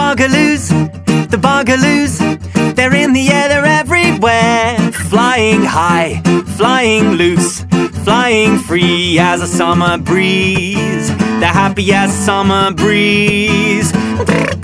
the bugaloos, they're in the air, they're everywhere. Flying high, flying loose, flying free as a summer breeze. They're happy as a summer breeze.